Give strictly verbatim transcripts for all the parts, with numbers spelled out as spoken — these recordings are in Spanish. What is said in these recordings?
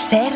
Ser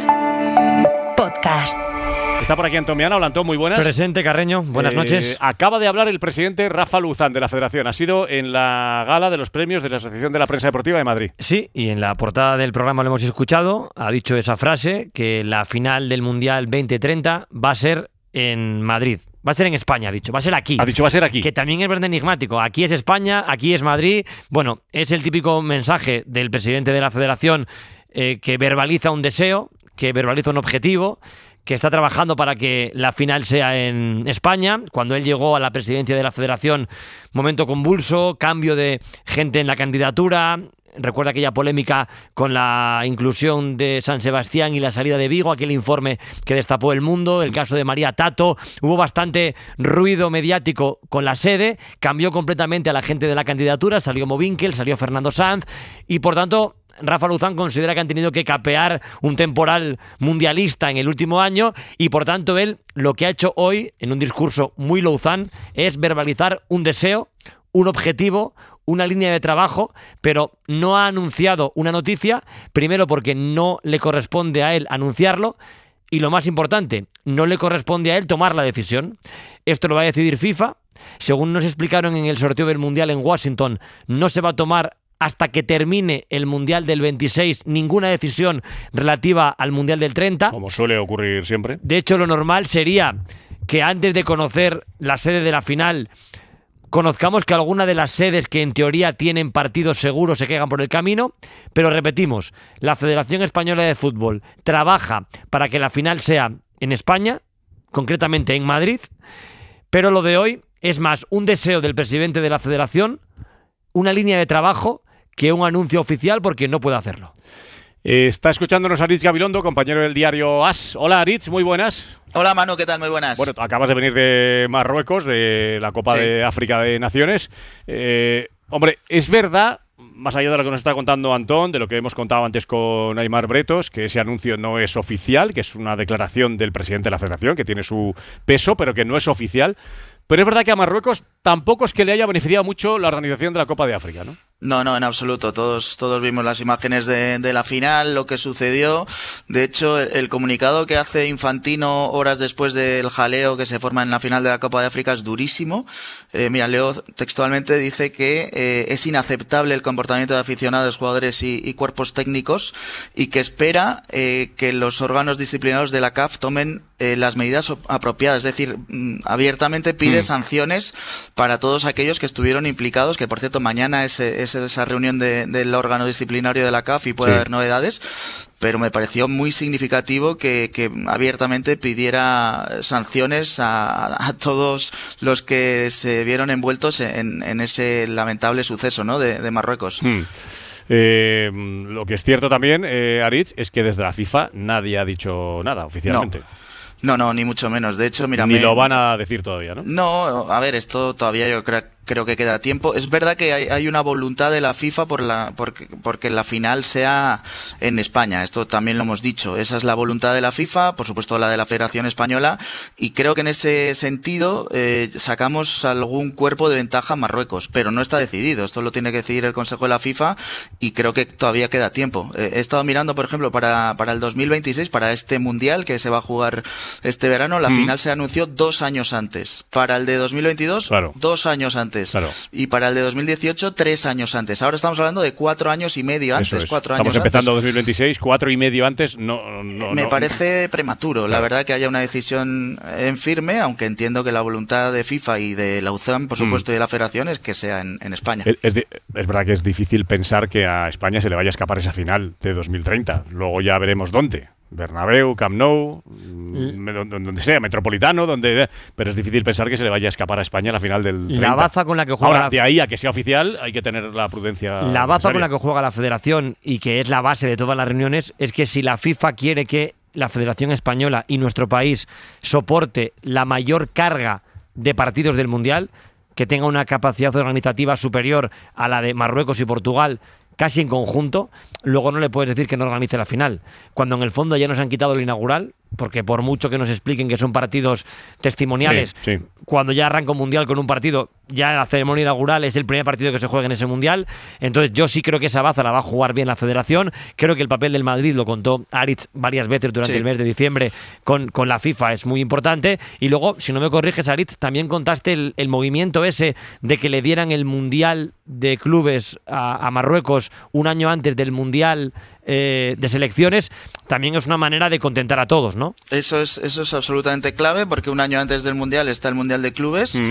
Podcast. Está por aquí Antón Miana. Hola, Antón, muy buenas. Presente, Carreño. Buenas Eh, noches. Acaba de hablar el presidente Rafa Luzán de la Federación. Ha sido en la gala de los premios de la Asociación de la Prensa Deportiva de Madrid. Sí, y en la portada del programa lo hemos escuchado. Ha dicho esa frase, que la final del Mundial veinte treinta va a ser en Madrid. Va a ser en España, ha dicho. Va a ser aquí. Ha dicho va a ser aquí. Que también es verdad enigmático. Aquí es España, aquí es Madrid. Bueno, es el típico mensaje del presidente de la Federación eh, que verbaliza un deseo, que verbaliza un objetivo, que está trabajando para que la final sea en España. Cuando él llegó a la presidencia de la Federación, momento convulso, cambio de gente en la candidatura. Recuerda aquella polémica con la inclusión de San Sebastián y la salida de Vigo, aquel informe que destapó El Mundo, el caso de María Tato. Hubo bastante ruido mediático con la sede, cambió completamente a la gente de la candidatura, salió Movinkel, salió Fernando Sanz y por tanto Rafa Luzán considera que han tenido que capear un temporal mundialista en el último año y por tanto él lo que ha hecho hoy en un discurso muy Luzán es verbalizar un deseo, un objetivo, una línea de trabajo, pero no ha anunciado una noticia, primero porque no le corresponde a él anunciarlo y lo más importante, no le corresponde a él tomar la decisión. Esto lo va a decidir FIFA. Según nos explicaron en el sorteo del Mundial en Washington, no se va a tomar hasta que termine el Mundial del veintiséis ninguna decisión relativa al Mundial del treinta. Como suele ocurrir siempre. De hecho, lo normal sería que antes de conocer la sede de la final conozcamos que alguna de las sedes que en teoría tienen partidos seguros se quedan por el camino, pero repetimos, la Federación Española de Fútbol trabaja para que la final sea en España, concretamente en Madrid, pero lo de hoy es más un deseo del presidente de la Federación, una línea de trabajo, que un anuncio oficial porque no puede hacerlo. Eh, está escuchándonos Aritz Gabilondo, compañero del diario As. Hola Aritz, muy buenas. Hola Manu, ¿qué tal? Muy buenas. Bueno, acabas de venir de Marruecos, de la Copa Sí. de África de Naciones. Eh, hombre, es verdad, más allá de lo que nos está contando Antón, de lo que hemos contado antes con Aimar Bretos, que ese anuncio no es oficial, que es una declaración del presidente de la Federación, que tiene su peso, pero que no es oficial. Pero es verdad que a Marruecos tampoco es que le haya beneficiado mucho la organización de la Copa de África, ¿no? No, no, en absoluto. Todos, todos vimos las imágenes de, de la final, lo que sucedió. De hecho, el, el comunicado que hace Infantino horas después del jaleo que se forma en la final de la Copa de África es durísimo. Eh, mira, leo textualmente, dice que eh, es inaceptable el comportamiento de aficionados, jugadores y, y cuerpos técnicos y que espera eh, que los órganos disciplinarios de la C A F tomen eh, las medidas apropiadas. Es decir, mm, abiertamente pide mm. sanciones para todos aquellos que estuvieron implicados, que por cierto mañana es, es esa reunión de, del órgano disciplinario de la C A F y puede sí. haber novedades, pero me pareció muy significativo que, que abiertamente pidiera sanciones a, a todos los que se vieron envueltos en, en ese lamentable suceso, ¿no? de, de Marruecos. Hmm. Eh, lo que es cierto también, eh, Aritz, es que desde la FIFA nadie ha dicho nada oficialmente. No. No, no, ni mucho menos. De hecho, mira... Ni me... lo van a decir todavía, ¿no? No, a ver, esto todavía yo creo, creo que queda tiempo. Es verdad que hay, hay una voluntad de la FIFA por la porque, porque la final sea en España. Esto también lo hemos dicho. Esa es la voluntad de la FIFA, por supuesto la de la Federación Española, y creo que en ese sentido eh, sacamos algún cuerpo de ventaja a Marruecos, pero no está decidido. Esto lo tiene que decidir el Consejo de la FIFA y creo que todavía queda tiempo. Eh, he estado mirando, por ejemplo, para, para el dos mil veintiséis, para este Mundial que se va a jugar este verano, la mm. final se anunció dos años antes. Para el de dos mil veintidós, claro. dos años antes. Claro. Y para el de dos mil dieciocho, tres años antes. Ahora estamos hablando de cuatro años y medio antes. Es. Cuatro estamos años empezando antes. dos mil veintiséis, cuatro y medio antes. No, no, Me no. parece prematuro, claro. La verdad, que haya una decisión en firme, aunque entiendo que la voluntad de FIFA y de la U C A M, por supuesto, mm. y de la Federación es que sea en, en España. Es, es, de, es verdad que es difícil pensar que a España se le vaya a escapar esa final de dos mil treinta. Luego ya veremos dónde. Bernabéu, Camp Nou, mm. donde sea, Metropolitano, donde, pero es difícil pensar que se le vaya a escapar a España la final del treinta. La baza con la que juega Ahora, la... de ahí a que sea oficial hay que tener la prudencia La baza necesaria. con la que juega la Federación y que es la base de todas las reuniones es que si la FIFA quiere que la Federación Española y nuestro país soporte la mayor carga de partidos del Mundial, que tenga una capacidad organizativa superior a la de Marruecos y Portugal, casi en conjunto, luego no le puedes decir que no organice la final. Cuando en el fondo ya nos han quitado el inaugural, porque por mucho que nos expliquen que son partidos testimoniales, sí, sí. cuando ya arranca un mundial con un partido, ya la ceremonia inaugural es el primer partido que se juega en ese mundial. Entonces yo sí creo que esa baza la va a jugar bien la federación. Creo que el papel del Madrid, lo contó Aritz varias veces durante sí. el mes de diciembre con, con la FIFA, es muy importante. Y luego, si no me corriges, Aritz, también contaste el, el movimiento ese de que le dieran el mundial de clubes a, a Marruecos un año antes del mundial eh, de selecciones. También es una manera de contentar a todos, ¿no? Eso es, eso es absolutamente clave, porque un año antes del Mundial está el Mundial de Clubes mm.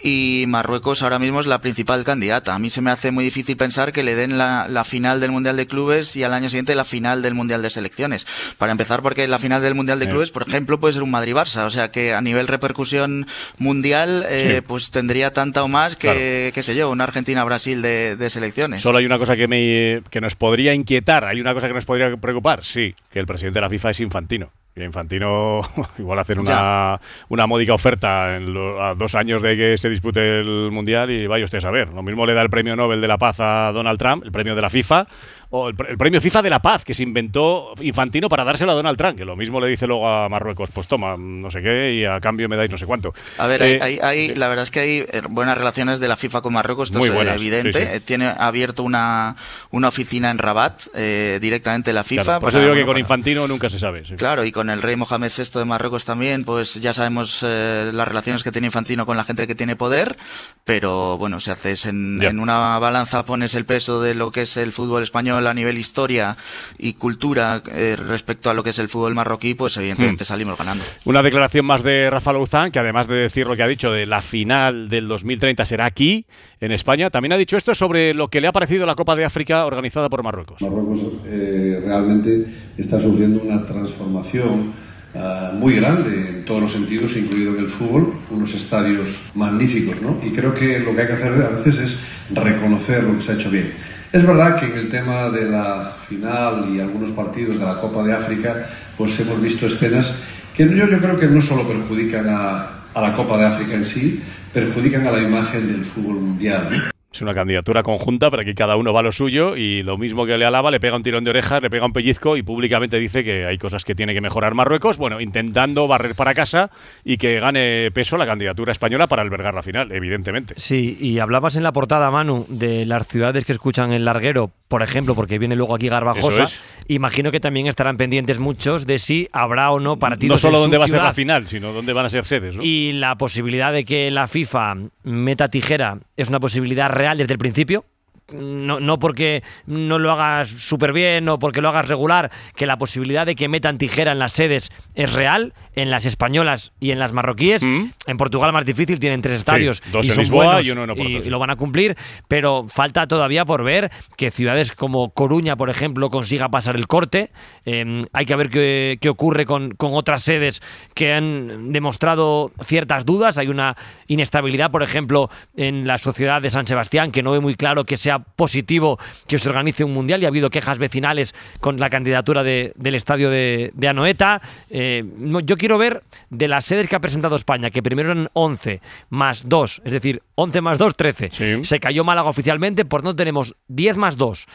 y Marruecos ahora mismo es la principal candidata. A mí se me hace muy difícil pensar que le den la, la final del Mundial de Clubes y al año siguiente la final del Mundial de Selecciones. Para empezar, porque la final del Mundial de Clubes, por ejemplo, puede ser un Madrid-Barça, o sea que a nivel repercusión mundial, eh, sí. pues tendría tanta o más que, claro. qué sé yo, una Argentina-Brasil de, de selecciones. Solo hay una cosa que, me, que nos podría inquietar, hay una cosa que nos podría preocupar, sí, que el presidente de la FIFA es Infantino. Y Infantino igual hacer una, una módica oferta en lo, a dos años de que se dispute el Mundial y vaya usted a saber. Lo mismo le da el premio Nobel de la Paz a Donald Trump, el premio de la FIFA, o el, el premio FIFA de la Paz que se inventó Infantino para dárselo a Donald Trump, que lo mismo le dice luego a Marruecos, pues toma, no sé qué, y a cambio me dais no sé cuánto. A ver, eh, hay, hay, sí. la verdad es que hay buenas relaciones de la FIFA con Marruecos, esto Muy es buenas, evidente. Sí, sí. Tiene abierto una, una oficina en Rabat, eh, directamente la FIFA. Claro, por para, eso digo que bueno, con para, Infantino nunca se sabe. Sí. Claro, y con el rey Mohamed sexto de Marruecos también, pues ya sabemos eh, las relaciones que tiene Infantino con la gente que tiene poder, pero bueno, si haces en, en una balanza, pones el peso de lo que es el fútbol español a nivel historia y cultura eh, respecto a lo que es el fútbol marroquí, pues evidentemente hmm. salimos ganando. Una declaración más de Rafa Louzán, que además de decir lo que ha dicho de la final del dos mil treinta será aquí, en España, también ha dicho esto sobre lo que le ha parecido la Copa de África organizada por Marruecos. Marruecos eh, realmente está sufriendo una transformación Uh, muy grande en todos los sentidos, incluido en el fútbol, unos estadios magníficos, ¿no? Y creo que lo que hay que hacer a veces es reconocer lo que se ha hecho bien. Es verdad que en el tema de la final y algunos partidos de la Copa de África, pues hemos visto escenas que yo, yo creo que no solo perjudican a, a la Copa de África en sí, perjudican a la imagen del fútbol mundial, ¿no? Es una candidatura conjunta para que cada uno va a lo suyo y lo mismo que le alaba, le pega un tirón de orejas, le pega un pellizco y públicamente dice que hay cosas que tiene que mejorar Marruecos, bueno, intentando barrer para casa y que gane peso la candidatura española para albergar la final, evidentemente. Sí, y hablabas en la portada, Manu, de las ciudades que escuchan el larguero, por ejemplo, porque viene luego aquí Garbajosa. Es. Imagino que también estarán pendientes muchos de si habrá o no partidos no solo en dónde su va ciudad. a ser la final, sino dónde van a ser sedes, ¿no? Y la posibilidad de que la FIFA meta tijera es una posibilidad real desde el principio. No, no porque no lo hagas súper bien o porque lo hagas regular, que la posibilidad de que metan tijera en las sedes es real, en las españolas y en las marroquíes. Mm. En Portugal más difícil, tienen tres estadios, sí, dos y en son Lisboa buenos y uno no por y, y lo van a cumplir, pero falta todavía por ver que ciudades como Coruña, por ejemplo, consiga pasar el corte. Eh, hay que ver qué, qué ocurre con, con otras sedes que han demostrado ciertas dudas. Hay una inestabilidad, por ejemplo, en la sociedad de San Sebastián, que no ve muy claro que sea positivo que se organice un mundial, y ha habido quejas vecinales con la candidatura de, del estadio de, de Anoeta. Eh, yo quiero ver de las sedes que ha presentado España, que primero eran once más dos, es decir, once más dos, trece. Sí. Se cayó Málaga oficialmente, por no tenemos diez más dos.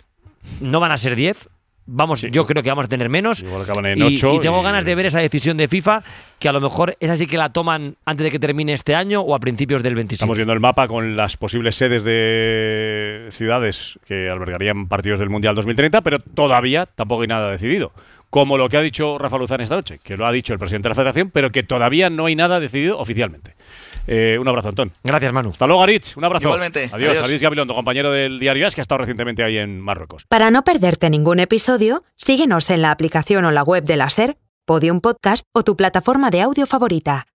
No van a ser diez. Vamos, sí. Yo creo que vamos a tener menos. Igual acaban en y, ocho y tengo y... ganas de ver esa decisión de FIFA, que a lo mejor es así que la toman antes de que termine este año o a principios del veintisiete. Estamos viendo el mapa con las posibles sedes de ciudades que albergarían partidos del Mundial dos mil treinta, pero todavía tampoco hay nada decidido. Como lo que ha dicho Rafa Louzán esta noche, que lo ha dicho el presidente de la Federación, pero que todavía no hay nada decidido oficialmente. Eh, un abrazo, Antón. Gracias, Manu. Hasta luego, Aritz. Un abrazo. Igualmente. Adiós. Adiós. Aritz Gabilondo, compañero del diario AS, que ha estado recientemente ahí en Marruecos. Para no perderte ningún episodio, síguenos en la aplicación o la web de la SER, Podium Podcast o tu plataforma de audio favorita.